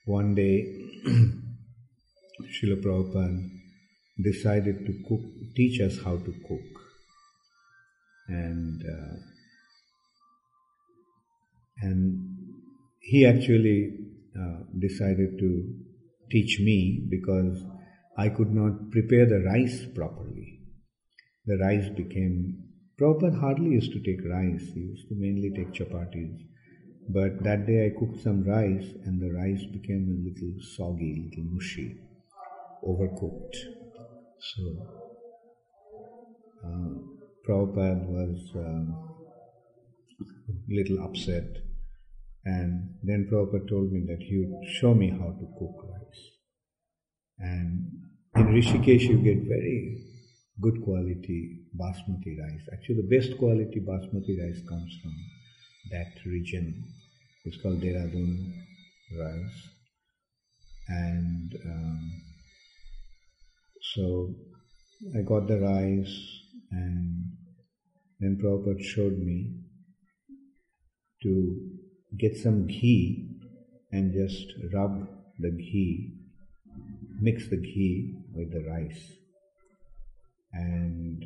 one day Srila Prabhupada decided to teach us how to cook. And he actually decided to teach me because I could not prepare the rice properly. The rice became... Prabhupada hardly used to take rice, he used to mainly take chapatis. But that day I cooked some rice and the rice became a little soggy, a little mushy, overcooked. So Prabhupada was a little upset, and then Prabhupada told me that he would show me how to cook rice. And in Rishikesh you get very good quality basmati rice. Actually the best quality basmati rice comes from that region. It's called Dehradun rice. And so I got the rice, and then Prabhupada showed me to get some ghee and just rub the ghee, mix the ghee with the rice. And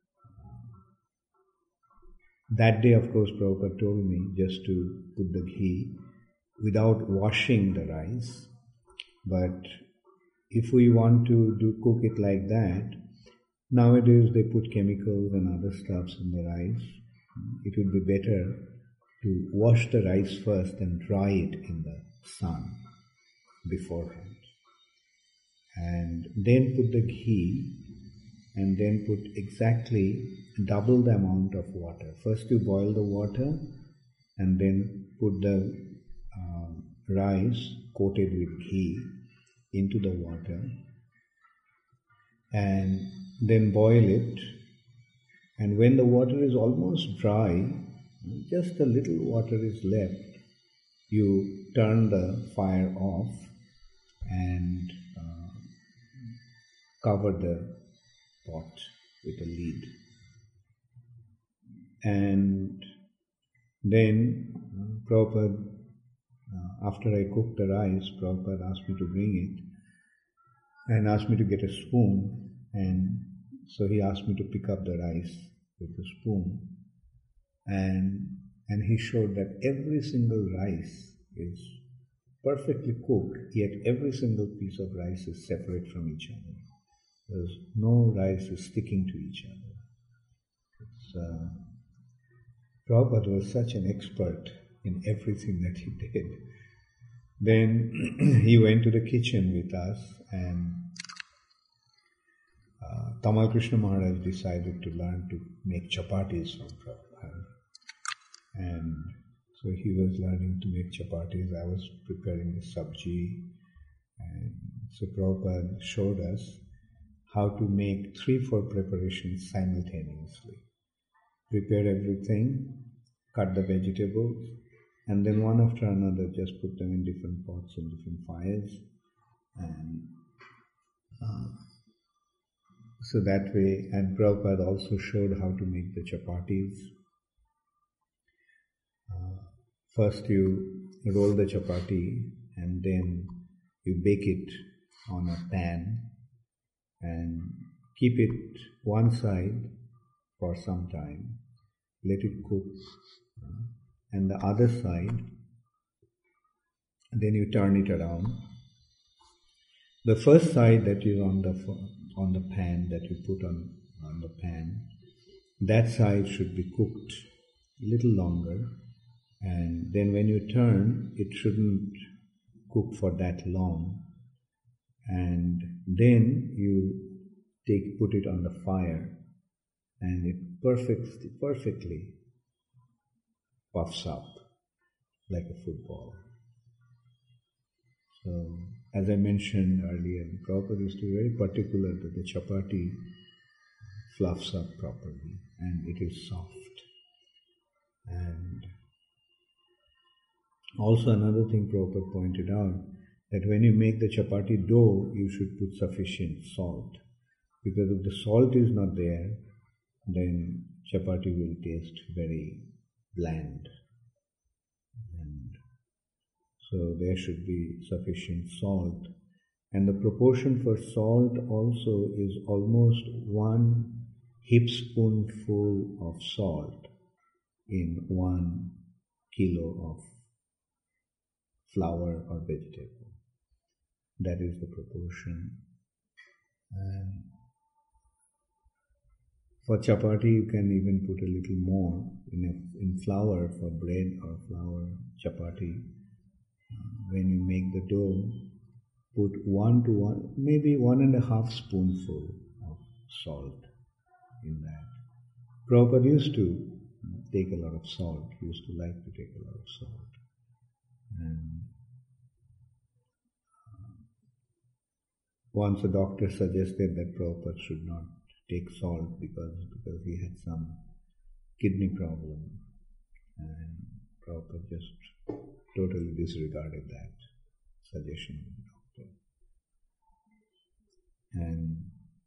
that day, of course, Prabhupada told me just to put the ghee without washing the rice. But if we want to cook it like that, nowadays they put chemicals and other stuffs in the rice. It would be better to wash the rice first and dry it in the sun beforehand. And then put the ghee, and then put exactly double the amount of water. First you boil the water, and then put the rice coated with ghee into the water, and then boil it. And when the water is almost dry, just a little water is left, you turn the fire off and cover the pot with a lid. And then Prabhupada, after I cooked the rice, Prabhupada asked me to bring it and asked me to get a spoon, and so he asked me to pick up the rice with the spoon, and he showed that every single rice is perfectly cooked, yet every single piece of rice is separate from each other. There's no rice is sticking to each other. Prabhupada was such an expert in everything that he did. Then he went to the kitchen with us, and Tamal Krishna Maharaj decided to learn to make chapatis from Prabhupada. And so he was learning to make chapatis, I was preparing the sabji, and so Prabhupada showed us how to make 3-4 preparations simultaneously. Prepare everything, cut the vegetables, and then one after another just put them in different pots and different fires. And so that way, and Prabhupada also showed how to make the chapatis. First you roll the chapati, and then you bake it on a pan and keep it one side for some time, let it cook, and the other side, then you turn it around. The first side that is on the pan, that you put on the pan, that side should be cooked a little longer, and then when you turn, it shouldn't cook for that long, and then you put it on the fire, and it perfectly puffs up like a football. So, as I mentioned earlier, Prabhupada is very particular that the chapati fluffs up properly and it is soft. And also another thing Prabhupada pointed out, that when you make the chapati dough, you should put sufficient salt. Because if the salt is not there, then chapati will taste very bland. And so So there should be sufficient salt. And the proportion for salt also is almost 1 heap spoonful of salt in 1 kilo of flour or vegetable. That is the proportion. And for chapati, you can even put a little more in flour for bread or flour chapati. When you make the dough, put 1 to 1, maybe 1.5 spoonful of salt in that. Prabhupada used to take a lot of salt. He used to like to take a lot of salt. And once a doctor suggested that Prabhupada should not take salt because he had some kidney problem. And Prabhupada just totally disregarded that suggestion of the doctor. And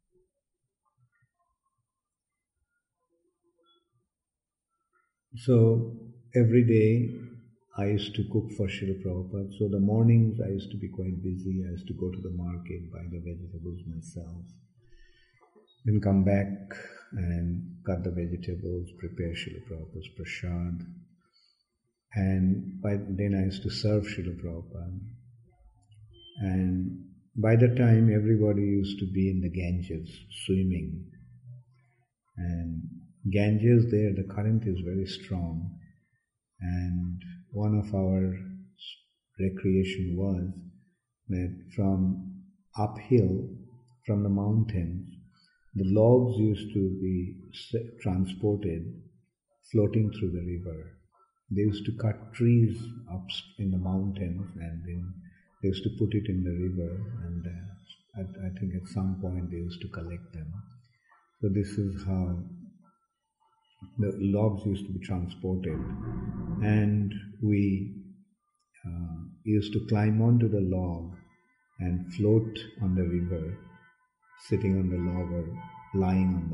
so every day I used to cook for Srila Prabhupada. So the mornings I used to be quite busy. I used to go to the market, buy the vegetables myself, then come back and cut the vegetables, prepare Srila Prabhupada's prasad. And then I used to serve Srila Prabhupada. And by the time everybody used to be in the Ganges swimming. And Ganges there, the current is very strong. And one of our recreation was that from uphill, from the mountains, the logs used to be transported, floating through the river. They used to cut trees up in the mountains and then they used to put it in the river, and I think at some point they used to collect them. So this is how the logs used to be transported, and we used to climb onto the log and float on the river, sitting on the log or lying on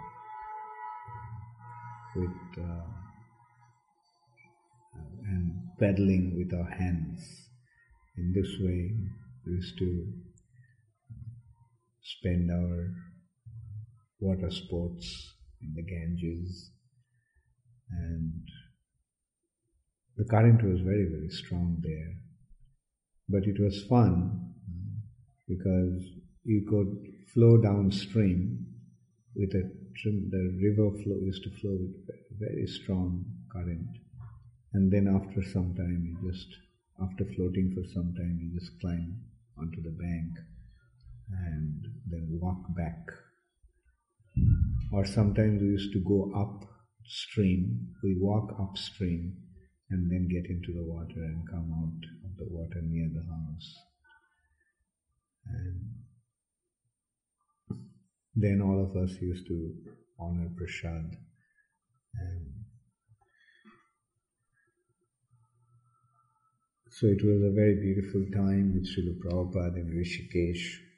the log with and paddling with our hands. In this way, we used to spend our water sports in the Ganges, and the current was very, very strong there. But it was fun because you could flow downstream with the river used to flow with very strong current. And then after some time, after floating for some time, you just climb onto the bank and then walk back. Or sometimes we used to go upstream, we walk upstream and then get into the water and come out of the water near the house. And then all of us used to honor prasad. And so it was a very beautiful time with Srila Prabhupada in Rishikesh.